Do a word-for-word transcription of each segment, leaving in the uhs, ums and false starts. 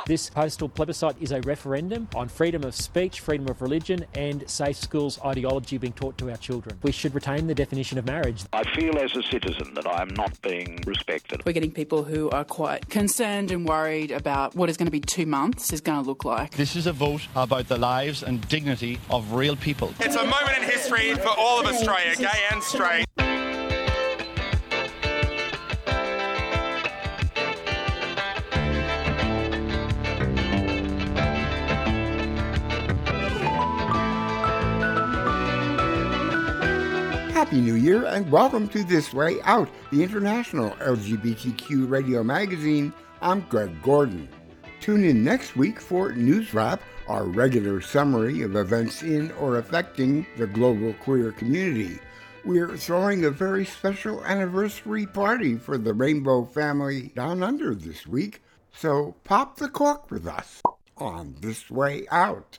This postal plebiscite is a referendum on freedom of speech, freedom of religion and safe schools ideology being taught to our children. We should retain the definition of marriage. I feel as a citizen that I am not being respected. We're getting people who are quite concerned and worried about what is going to be two months is going to look like. This is a vote about the lives and dignity of real people. It's a moment in history for all of Australia, gay and straight. Happy New Year and welcome to This Way Out, the international L G B T Q radio magazine. I'm Greg Gordon. Tune in next week for News Wrap, our regular summary of events in or affecting the global queer community. We're throwing a very special anniversary party for the Rainbow family down under this week, so pop the cork with us on This Way Out.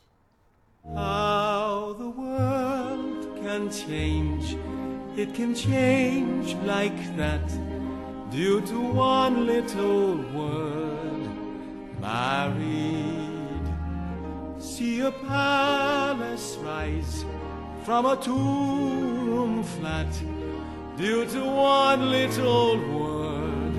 How the world can change, it can change like that, due to one little word, married. See a palace rise from a two-room flat, due to one little word,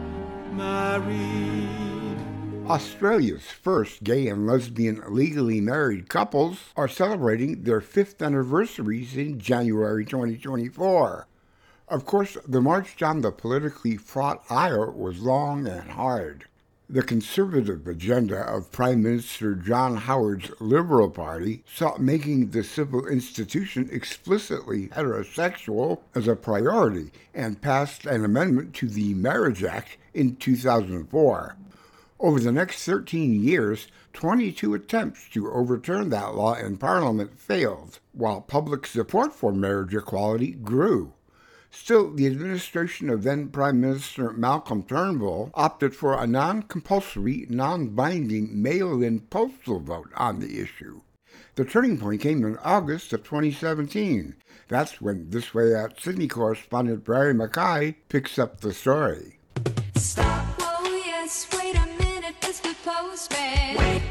married. Australia's first gay and lesbian legally married couples are celebrating their fifth anniversaries in January twenty twenty-four. Of course, the march down the politically fraught aisle was long and hard. The conservative agenda of Prime Minister John Howard's Liberal Party saw making the civil institution explicitly heterosexual as a priority and passed an amendment to the Marriage Act in two thousand four. Over the next thirteen years, twenty-two attempts to overturn that law in Parliament failed, while public support for marriage equality grew. Still, the administration of then Prime Minister Malcolm Turnbull opted for a non-compulsory, non-binding mail-in postal vote on the issue. The turning point came in August of twenty seventeen. That's when This Way Out Sydney correspondent Barry Mackay picks up the story. Stop, oh yes, wait a minute, Mister Postman. Wait,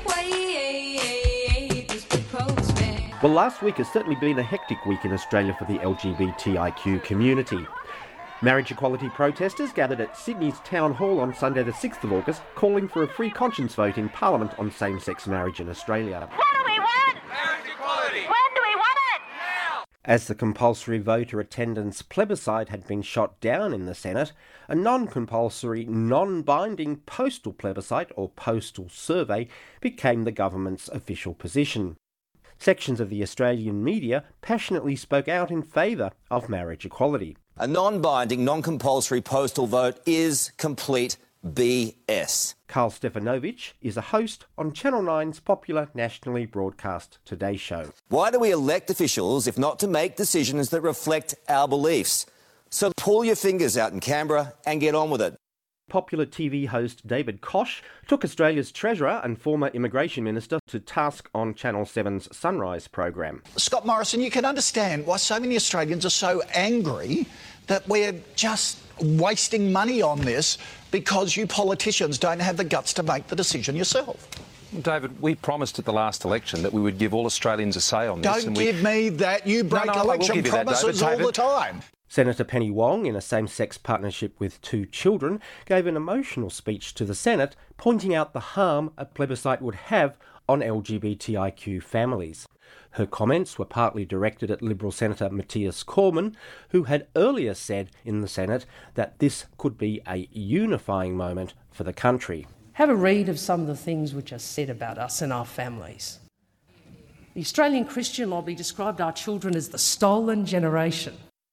wait, Mister Postman. Well, last week has certainly been a hectic week in Australia for the L G B T I Q community. Marriage equality protesters gathered at Sydney's Town Hall on Sunday the sixth of August, calling for a free conscience vote in Parliament on same-sex marriage in Australia. What do we want? Marriage equality. When do we want it? Now. As the compulsory voter attendance plebiscite had been shot down in the Senate, a non-compulsory, non-binding postal plebiscite or postal survey became the government's official position. Sections of the Australian media passionately spoke out in favour of marriage equality. A non-binding, non-compulsory postal vote is complete B S. Carl Stefanovic is a host on Channel nine's popular nationally broadcast Today Show. Why do we elect officials if not to make decisions that reflect our beliefs? So pull your fingers out in Canberra and get on with it. Popular T V host David Koch took Australia's Treasurer and former Immigration Minister to task on Channel seven's Sunrise program. Scott Morrison, you can understand why so many Australians are so angry that we're just wasting money on this because you politicians don't have the guts to make the decision yourself. David, we promised at the last election that we would give all Australians a say on this. Don't and give we... me that. You break no, no, election promises all the time. Senator Penny Wong, in a same-sex partnership with two children, gave an emotional speech to the Senate, pointing out the harm a plebiscite would have on L G B T I Q families. Her comments were partly directed at Liberal Senator Matthias Cormann, who had earlier said in the Senate that this could be a unifying moment for the country. Have a read of some of the things which are said about us and our families. The Australian Christian Lobby described our children as the stolen generation.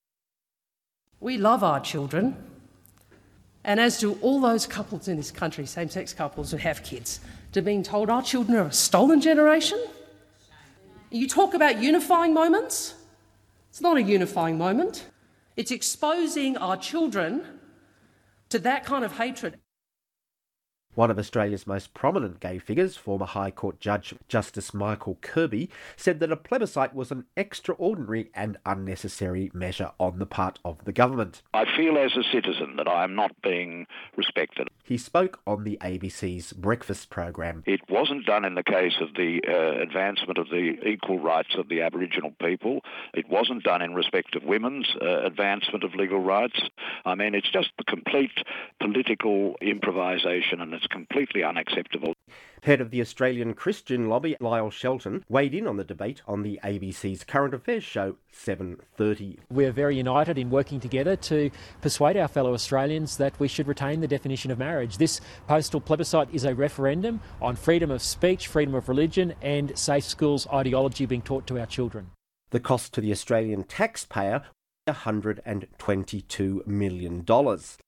We love our children, and as do all those couples in this country, same-sex couples who have kids, to being told our children are a stolen generation. You talk about unifying moments. It's not a unifying moment. It's exposing our children to that kind of hatred. One of Australia's most prominent gay figures, former High Court Judge Justice Michael Kirby, said that a plebiscite was an extraordinary and unnecessary measure on the part of the government. I feel as a citizen that I am not being respected. He spoke on the A B C's breakfast program. It wasn't done in the case of the uh, advancement of the equal rights of the Aboriginal people. It wasn't done in respect of women's uh, advancement of legal rights. I mean, it's just the complete political improvisation, and it's completely unacceptable. Head of the Australian Christian Lobby, Lyle Shelton, weighed in on the debate on the A B C's current affairs show seven thirty. We're very united in working together to persuade our fellow Australians that we should retain the definition of marriage. This postal plebiscite is a referendum on freedom of speech, freedom of religion and safe schools ideology being taught to our children. The cost to the Australian taxpayer, one hundred twenty-two million dollars.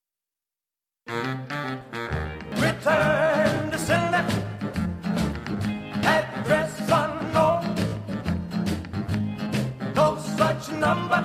Return to sender. Address unknown. No such number.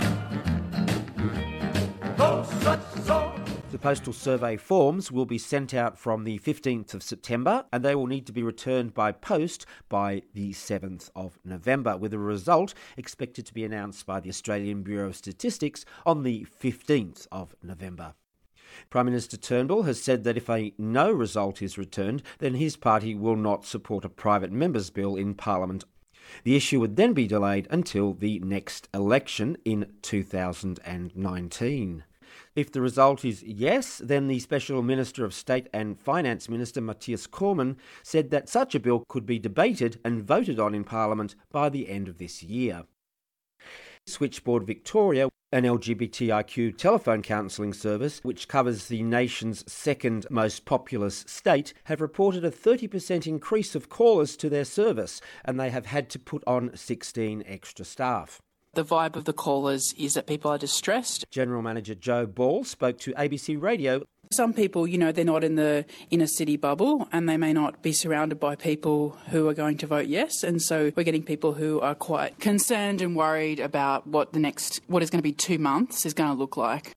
No such zone. The postal survey forms will be sent out from the fifteenth of September and they will need to be returned by post by the seventh of November, with a result expected to be announced by the Australian Bureau of Statistics on the fifteenth of November. Prime Minister Turnbull has said that if a no result is returned, then his party will not support a private member's bill in Parliament. The issue would then be delayed until the next election in two thousand nineteen. If the result is yes, then the Special Minister of State and Finance Minister Matthias Cormann said that such a bill could be debated and voted on in Parliament by the end of this year. Switchboard Victoria, an L G B T I Q telephone counselling service which covers the nation's second most populous state, have reported a thirty percent increase of callers to their service, and they have had to put on sixteen extra staff. The vibe of the callers is that people are distressed. General Manager Joe Ball spoke to A B C Radio. Some people, you know, they're not in the inner city bubble and they may not be surrounded by people who are going to vote yes. And so we're getting people who are quite concerned and worried about what the next, what is going to be two months is going to look like.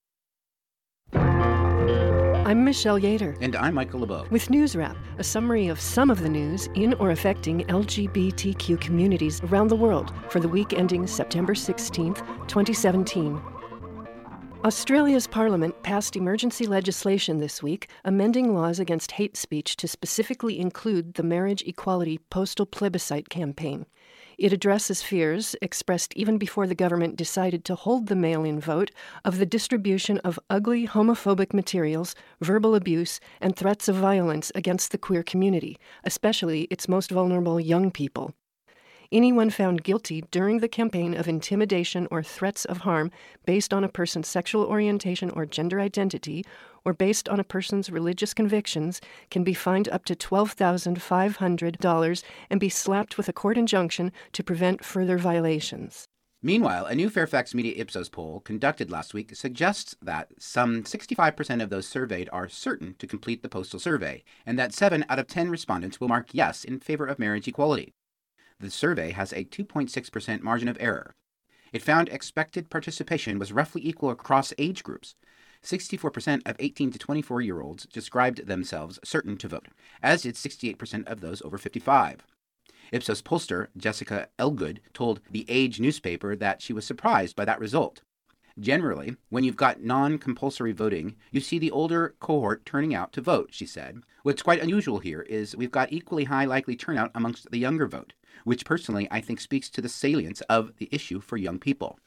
I'm Michelle Yater. And I'm Michael LeBeau. With News Wrap, a summary of some of the news in or affecting L G B T Q communities around the world for the week ending September sixteenth, twenty seventeen. Australia's Parliament passed emergency legislation this week, amending laws against hate speech to specifically include the Marriage Equality Postal Plebiscite campaign. It addresses fears, expressed even before the government decided to hold the mail-in vote, of the distribution of ugly homophobic materials, verbal abuse, and threats of violence against the queer community, especially its most vulnerable young people. Anyone found guilty during the campaign of intimidation or threats of harm based on a person's sexual orientation or gender identity, or based on a person's religious convictions, can be fined up to twelve thousand five hundred dollars and be slapped with a court injunction to prevent further violations. Meanwhile, a new Fairfax Media Ipsos poll conducted last week suggests that some sixty-five percent of those surveyed are certain to complete the postal survey, and that seven out of ten respondents will mark yes in favor of marriage equality. The survey has a two point six percent margin of error. It found expected participation was roughly equal across age groups. sixty-four percent of eighteen to twenty-four-year-olds described themselves certain to vote, as did sixty-eight percent of those over fifty-five. Ipsos pollster Jessica Elgood told The Age newspaper that she was surprised by that result. Generally, when you've got non-compulsory voting, you see the older cohort turning out to vote, she said. What's quite unusual here is we've got equally high likely turnout amongst the younger vote, which personally I think speaks to the salience of the issue for young people.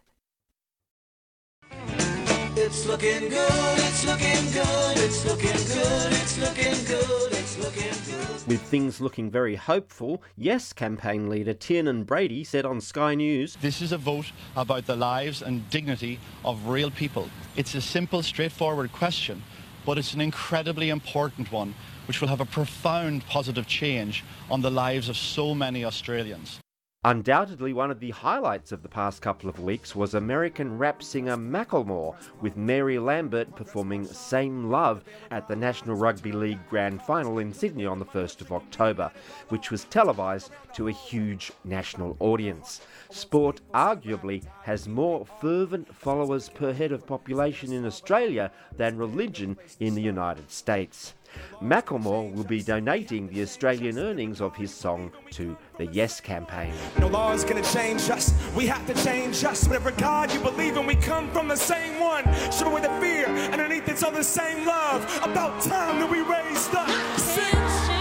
It's looking good, it's looking good, it's looking good, it's looking good, it's looking good. With things looking very hopeful, Yes campaign leader Tiernan Brady said on Sky News, "This is a vote about the lives and dignity of real people. It's a simple, straightforward question, but it's an incredibly important one, which will have a profound positive change on the lives of so many Australians." Undoubtedly, one of the highlights of the past couple of weeks was American rap singer Macklemore, with Mary Lambert performing Same Love at the National Rugby League Grand Final in Sydney on the first of October, which was televised to a huge national audience. Sport arguably has more fervent followers per head of population in Australia than religion in the United States. Macklemore will be donating the Australian earnings of his song to the Yes campaign. No law is gonna change us. We have to change us. Whatever God you believe in, we come from the same one. Strip away the fear. Underneath it's all the same love. About time that we raised up. Sing.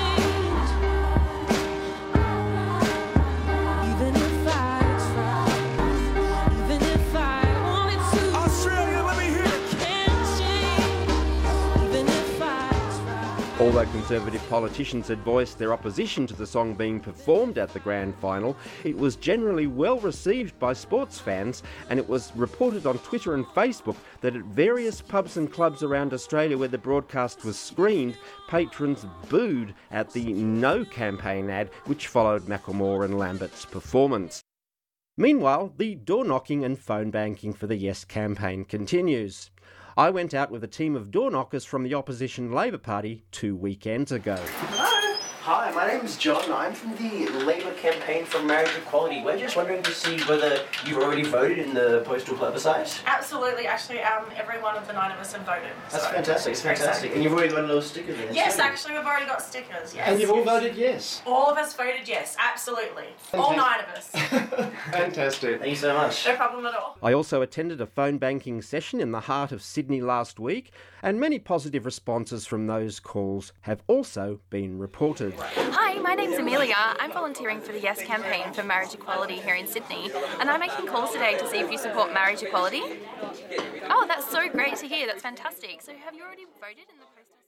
Although Conservative politicians had voiced their opposition to the song being performed at the grand final, it was generally well received by sports fans, and it was reported on Twitter and Facebook that at various pubs and clubs around Australia where the broadcast was screened, patrons booed at the No campaign ad which followed Macklemore and Lambert's performance. Meanwhile, the door knocking and phone banking for the Yes campaign continues. I went out with a team of door knockers from the opposition Labor Party two weekends ago. Hello. Hi, my name's John. I'm from the Labor campaign for marriage equality. We're just wondering to see whether you've already voted in the postal plebiscite. Absolutely. Actually, um, every one of the nine of us have voted. That's so fantastic. It's fantastic. And you've already got those stickers in. Yes, actually, we've already got stickers. Yes. And you've all voted yes. All of us voted yes. Absolutely. Fantastic. All nine of us. Fantastic. Thank you so much. No problem at all. I also attended a phone banking session in the heart of Sydney last week, and many positive responses from those calls have also been reported. Hi, my name's Amelia. I'm volunteering for the Yes campaign for marriage equality here in Sydney, and I'm making calls today to see if you support marriage equality. Oh, that's so great to hear. That's fantastic. So have you already voted in the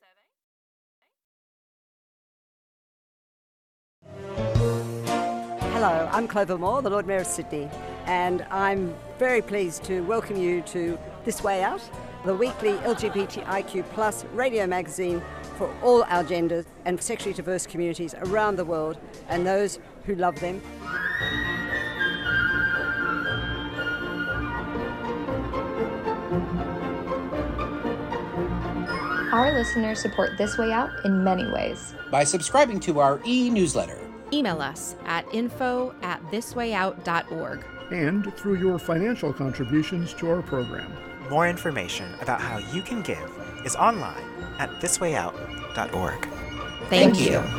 postal survey? Hello, I'm Clover Moore, the Lord Mayor of Sydney, and I'm very pleased to welcome you to This Way Out, the weekly L G B T I Q plus radio magazine for all our genders and sexually diverse communities around the world and those who love them. Our listeners support This Way Out in many ways. By subscribing to our e-newsletter. Email us at info at thiswayout.org. And through your financial contributions to our program. More information about how you can give is online at this way out dot org. Thank, Thank you. you.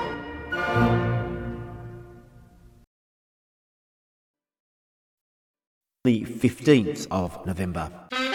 The fifteenth of November.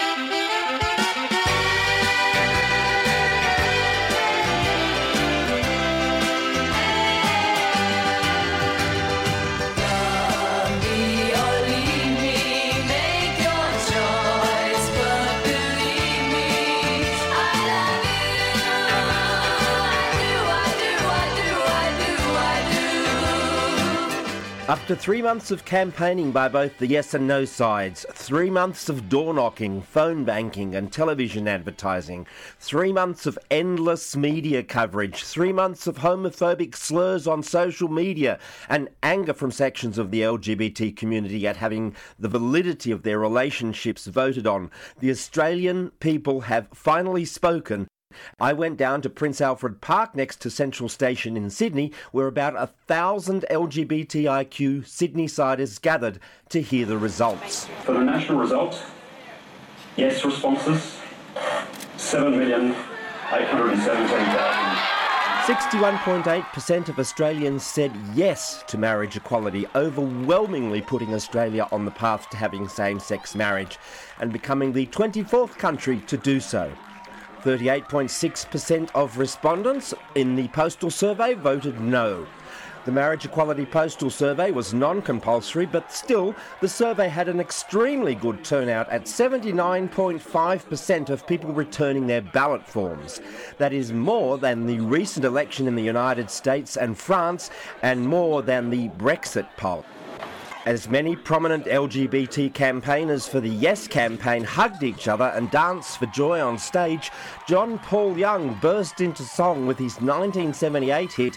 After three months of campaigning by both the yes and no sides, three months of door knocking, phone banking and television advertising, three months of endless media coverage, three months of homophobic slurs on social media and anger from sections of the L G B T community at having the validity of their relationships voted on, the Australian people have finally spoken. I went down to Prince Alfred Park next to Central Station in Sydney, where about a thousand L G B T I Q Sydney-siders gathered to hear the results. For the national result, yes responses, seven million eight hundred seventeen thousand. sixty-one point eight percent of Australians said yes to marriage equality, overwhelmingly putting Australia on the path to having same-sex marriage and becoming the twenty-fourth country to do so. thirty-eight point six percent of respondents in the postal survey voted no. The Marriage Equality Postal Survey was non-compulsory, but still, the survey had an extremely good turnout at seventy-nine point five percent of people returning their ballot forms. That is more than the recent election in the United States and France, and more than the Brexit poll. As many prominent L G B T campaigners for the Yes campaign hugged each other and danced for joy on stage, John Paul Young burst into song with his nineteen seventy-eight hit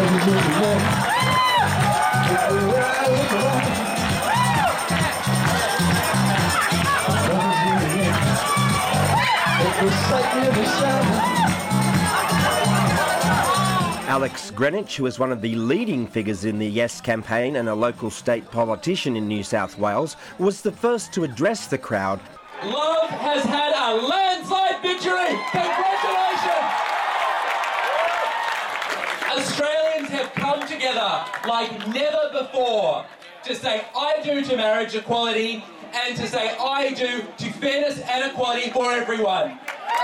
Alex Greenwich, who is one of the leading figures in the Yes campaign and a local state politician in New South Wales, was the first to address the crowd. Love has had a landslide victory! Congratulations! like never before to say I do to marriage equality and to say I do to fairness and equality for everyone.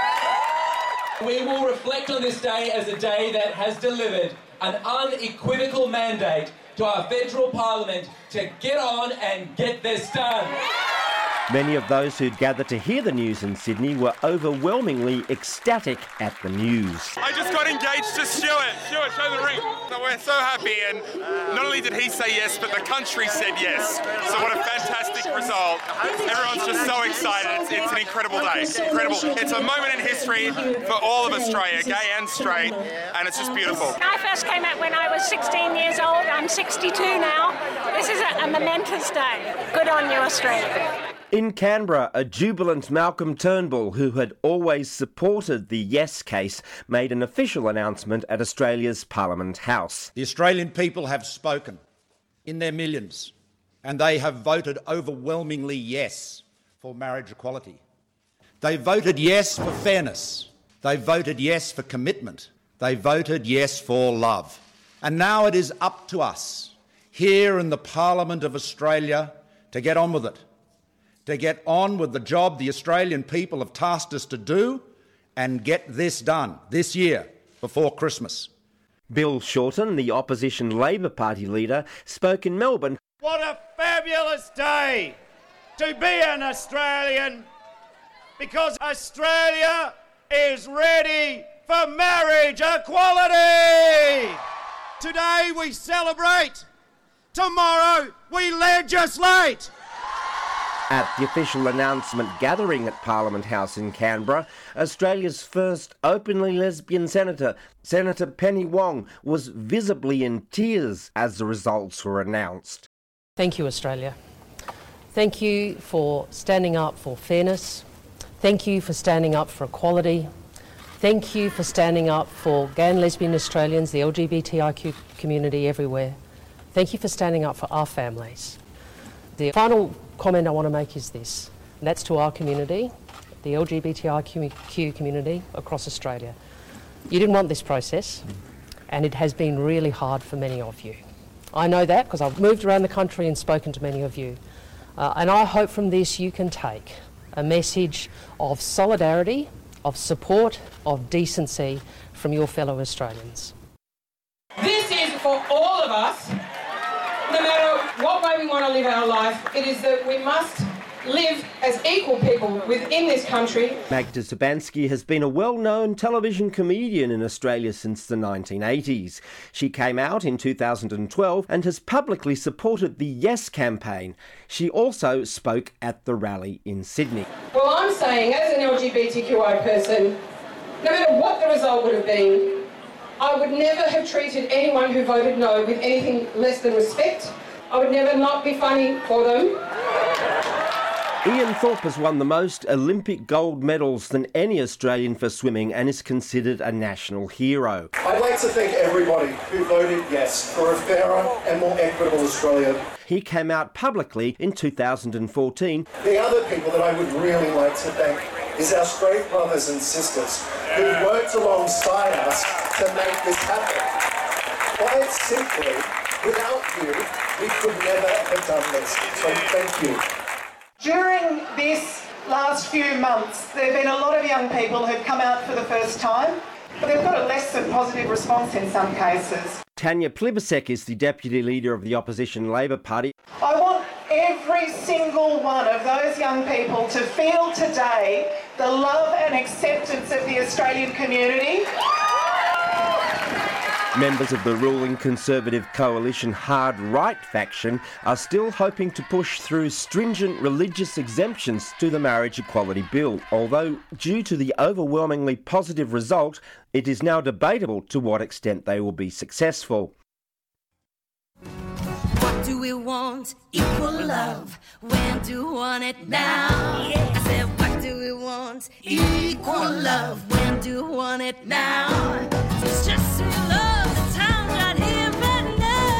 We will reflect on this day as a day that has delivered an unequivocal mandate to our federal parliament to get on and get this done. Many of those who'd gathered to hear the news in Sydney were overwhelmingly ecstatic at the news. I just got engaged to Stuart. Stuart, show the ring. So we're so happy, and not only did he say yes, but the country said yes. So what a fantastic result. Everyone's just so excited. It's, it's an incredible day. Incredible. It's a moment in history for all of Australia, gay and straight, and it's just beautiful. I first came out when I was sixteen years old. I'm sixty-two now. This is a, a momentous day. Good on you, Australia. In Canberra, a jubilant Malcolm Turnbull, who had always supported the Yes case, made an official announcement at Australia's Parliament House. The Australian people have spoken in their millions, and they have voted overwhelmingly yes for marriage equality. They voted yes for fairness. They voted yes for commitment. They voted yes for love. And now it is up to us, here in the Parliament of Australia, to get on with it. To get on with the job the Australian people have tasked us to do and get this done this year before Christmas. Bill Shorten, the opposition Labor Party leader, spoke in Melbourne. What a fabulous day to be an Australian, because Australia is ready for marriage equality. Today we celebrate, tomorrow we legislate. At the official announcement gathering at Parliament House in Canberra, Australia's first openly lesbian senator, Senator Penny Wong, was visibly in tears as the results were announced. Thank you, Australia. Thank you for standing up for fairness. Thank you for standing up for equality. Thank you for standing up for gay and lesbian Australians, the L G B T I Q community everywhere. Thank you for standing up for our families. The final comment I want to make is this, and that's to our community, the L G B T I Q community across Australia. You didn't want this process, and it has been really hard for many of you. I know that because I've moved around the country and spoken to many of you. Uh, and I hope from this you can take a message of solidarity, of support, of decency from your fellow Australians. This is for all of us. No matter what way we want to live our life, it is that we must live as equal people within this country. Magda Szubanski has been a well-known television comedian in Australia since the nineteen eighties. She came out in two thousand twelve and has publicly supported the Yes campaign. She also spoke at the rally in Sydney. Well, I'm saying, as an L G B T Q I person, no matter what the result would have been, I would never have treated anyone who voted no with anything less than respect. I would never not be funny for them. Ian Thorpe has won the most Olympic gold medals than any Australian for swimming and is considered a national hero. I'd like to thank everybody who voted yes for a fairer and more equitable Australia. He came out publicly in two thousand fourteen. The other people that I would really like to thank is our straight brothers and sisters who worked alongside us to make this happen. Quite simply, without you, we could never have done this. So thank you. During this last few months, there have been a lot of young people who've come out for the first time, but they've got a less than positive response in some cases. Tanya Plibersek is the Deputy Leader of the opposition Labor Party. I want every single one of those young people to feel today the love and acceptance of the Australian community. Members of the ruling Conservative coalition Hard Right faction are still hoping to push through stringent religious exemptions to the marriage equality bill, although due to the overwhelmingly positive result, it is now debatable to what extent they will be successful. What do we want? Equal love. When do we want it now? Yeah. I said, what do we want? Equal love. When do we want it now? It's just sweet love. The time right here, right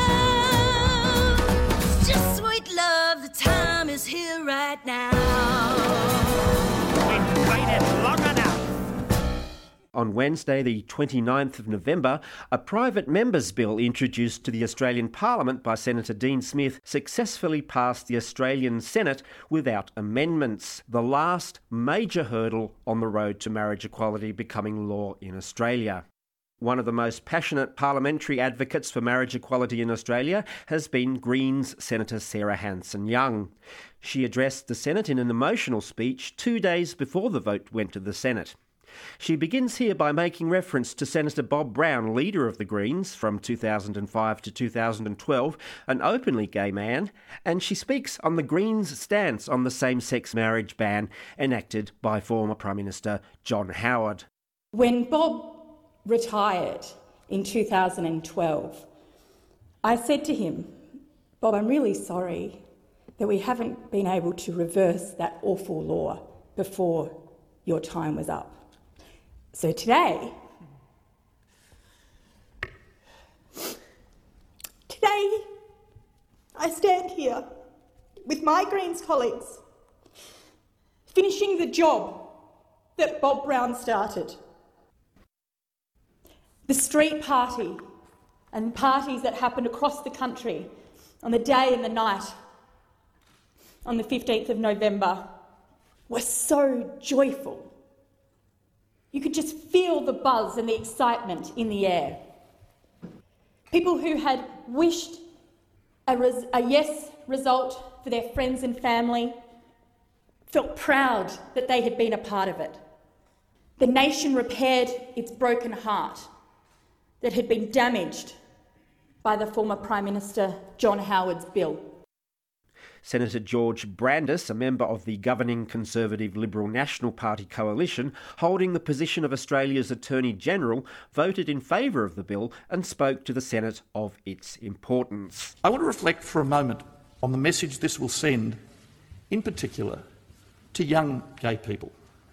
now. It's just sweet love. The time is here right now. We've waited long enough. On Wednesday, the twenty-ninth of November, a private member's bill introduced to the Australian Parliament by Senator Dean Smith successfully passed the Australian Senate without amendments, the last major hurdle on the road to marriage equality becoming law in Australia. One of the most passionate parliamentary advocates for marriage equality in Australia has been Greens Senator Sarah Hanson-Young. She addressed the Senate in an emotional speech two days before the vote went to the Senate. She begins here by making reference to Senator Bob Brown, leader of the Greens from two thousand five to two thousand twelve, an openly gay man, and she speaks on the Greens' stance on the same-sex marriage ban enacted by former Prime Minister John Howard. When Bob retired in two thousand twelve, I said to him, "Bob, I'm really sorry that we haven't been able to reverse that awful law before your time was up." So today, today, I stand here with my Greens colleagues, finishing the job that Bob Brown started. The street party and parties that happened across the country on the day and the night on the fifteenth of November were so joyful. You could just feel the buzz and the excitement in the air. People who had wished a, res- a yes result for their friends and family felt proud that they had been a part of it. The nation repaired its broken heart that had been damaged by the former Prime Minister John Howard's bill. Senator George Brandis, a member of the governing Conservative Liberal National Party coalition, holding the position of Australia's Attorney-General, voted in favour of the bill and spoke to the Senate of its importance. I want to reflect for a moment on the message this will send, in particular, to young gay people.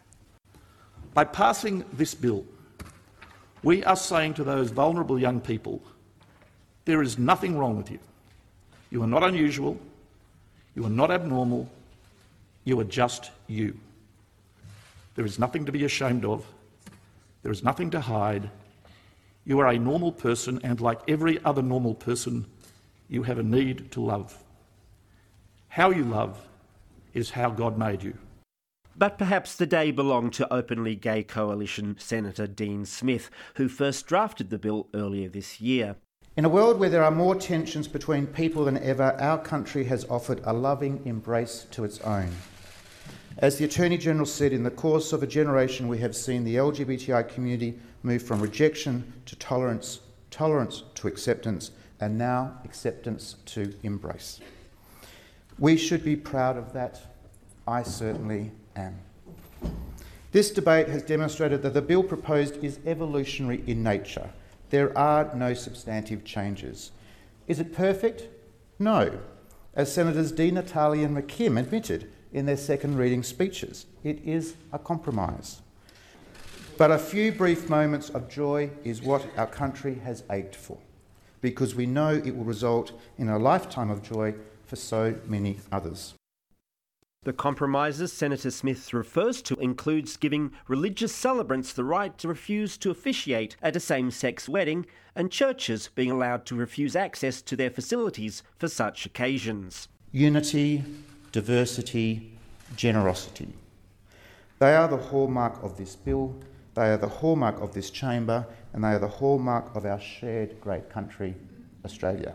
By passing this bill, we are saying to those vulnerable young people, there is nothing wrong with you. You are not unusual. You are not abnormal. You are just you. There is nothing to be ashamed of. There is nothing to hide. You are a normal person, and like every other normal person, you have a need to love. How you love is how God made you. But perhaps the day belonged to openly gay coalition Senator Dean Smith, who first drafted the bill earlier this year. In a world where there are more tensions between people than ever, our country has offered a loving embrace to its own. As the Attorney-General said, in the course of a generation we have seen the L G B T I community move from rejection to tolerance, tolerance to acceptance, and now acceptance to embrace. We should be proud of that. I certainly am. This debate has demonstrated that the bill proposed is evolutionary in nature. There are no substantive changes. Is it perfect? No. As Senators Di Natale and McKim admitted in their second reading speeches, it is a compromise. But a few brief moments of joy is what our country has ached for, because we know it will result in a lifetime of joy for so many others. The compromises Senator Smith refers to includes giving religious celebrants the right to refuse to officiate at a same-sex wedding and churches being allowed to refuse access to their facilities for such occasions. Unity, diversity, generosity. They are the hallmark of this bill, they are the hallmark of this chamber, and they are the hallmark of our shared great country, Australia.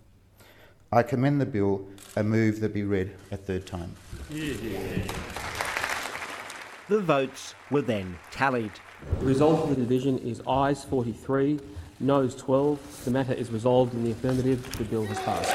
I commend the bill and move that be read a third time. The votes were then tallied. The result of the division is ayes forty-three, noes twelve. The matter is resolved in the affirmative. The bill has passed.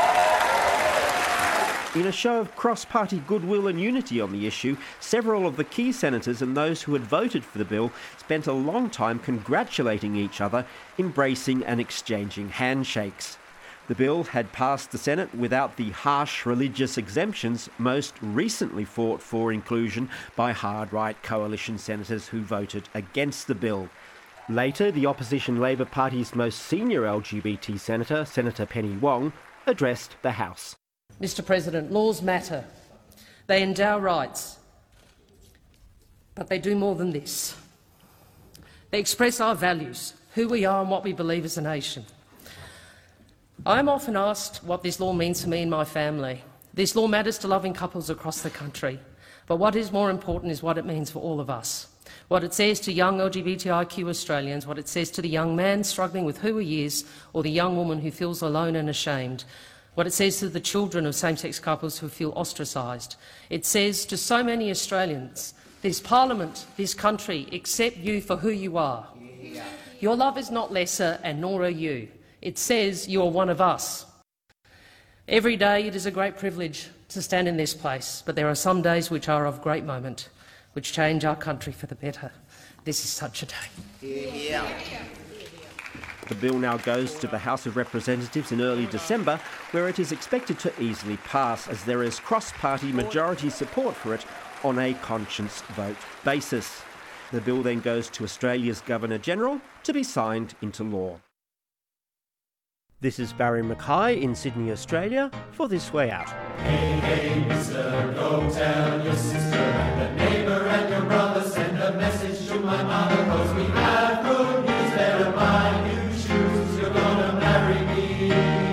In a show of cross-party goodwill and unity on the issue, several of the key senators and those who had voted for the bill spent a long time congratulating each other, embracing and exchanging handshakes. The bill had passed the Senate without the harsh religious exemptions most recently fought for inclusion by hard-right coalition senators who voted against the bill. Later, the opposition Labor Party's most senior L G B T senator, Senator Penny Wong, addressed the House. Mister President, laws matter. They endow rights. But they do more than this. They express our values, who we are and what we believe as a nation. I am often asked what this law means to me and my family. This law matters to loving couples across the country, but what is more important is what it means for all of us. What it says to young L G B T I Q Australians, what it says to the young man struggling with who he is, or the young woman who feels alone and ashamed, what it says to the children of same-sex couples who feel ostracised. It says to so many Australians, this Parliament, this country, accept you for who you are. Your love is not lesser, and nor are you. It says you are one of us. Every day it is a great privilege to stand in this place, but there are some days which are of great moment, which change our country for the better. This is such a day. Yeah. The bill now goes to the House of Representatives in early December, where it is expected to easily pass, as there is cross-party majority support for it on a conscience vote basis. The bill then goes to Australia's Governor-General to be signed into law. This is Barry Mackay in Sydney, Australia, for This Way Out. Hey, hey, mister, go tell your sister and the neighbour and your brother, send a message to my mother, cause we have good news, better buy new shoes, you're gonna marry me.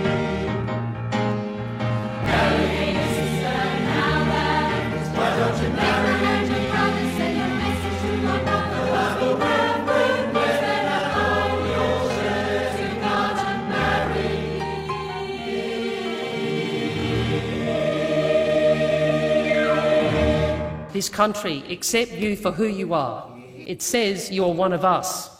Marry me, sister, now that, why don't you marry me? And your brother, send a message to my mother, cause we have good news, better hold your shares, you're gonna marry me. This country accept you for who you are. It says you're one of us.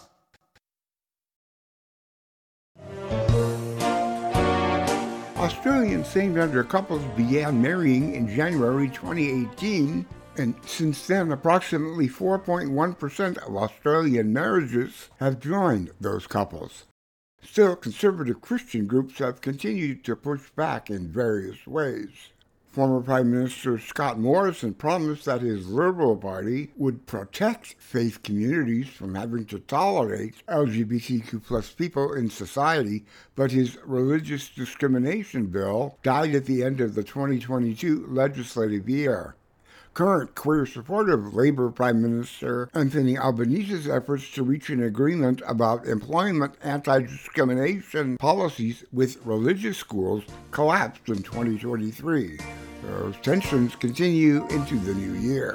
Australian same-gender couples began marrying in January twenty eighteen, and since then approximately four point one percent of Australian marriages have joined those couples. Still, conservative Christian groups have continued to push back in various ways. Former Prime Minister Scott Morrison promised that his Liberal Party would protect faith communities from having to tolerate L G B T Q plus people in society, but his religious discrimination bill died at the end of the twenty twenty-two legislative year. Current queer supportive Labour Prime Minister Anthony Albanese's efforts to reach an agreement about employment anti-discrimination policies with religious schools collapsed in twenty twenty-three. Those tensions continue into the new year.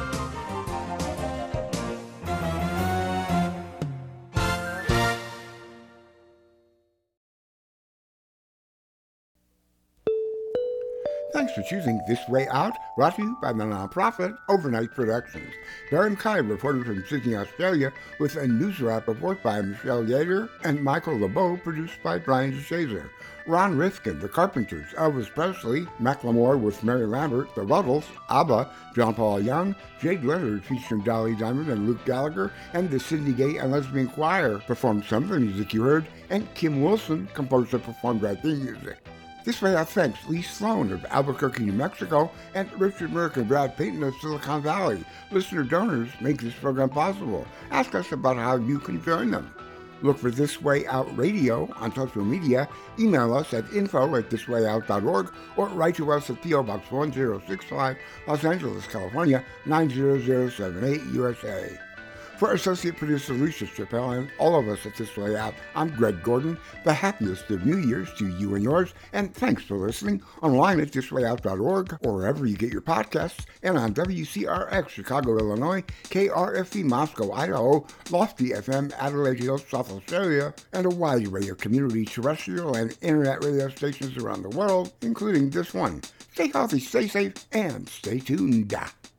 Thanks for choosing This Way Out, brought to you by the nonprofit Overnight Productions. Barry Mackay reported from Sydney, Australia, with a news wrap report by Michelle Yater and Michael LeBeau, produced by Brian DeShazer. Ron Rifkin, The Carpenters, Elvis Presley, Macklemore with Mary Lambert, The Ruddles, ABBA, John Paul Young, Jade Leonard featuring Dolly Diamond and Luke Gallagher, and the Sydney Gay and Lesbian Choir performed some of the music you heard, and Kim Wilson composed and performed our theme music. This Way Out thanks Lee Sloan of Albuquerque, New Mexico, and Richard Merck and Brad Payton of Silicon Valley. Listener donors make this program possible. Ask us about how you can join them. Look for This Way Out Radio on social media, email us at info at this way out dot org, or write to us at P O Box one zero six five, Los Angeles, California, nine zero zero seven eight, U S A. For Associate Producer Alicia Chappelle and all of us at This Way Out, I'm Greg Gordon. The happiest of New Year's to you and yours, and thanks for listening online at this way out dot org or wherever you get your podcasts, and on W C R X Chicago, Illinois, K R F E Moscow, Idaho, Lofty F M Adelaide Hills, South Australia, and a wide array of community terrestrial and internet radio stations around the world, including this one. Stay healthy, stay safe, and stay tuned.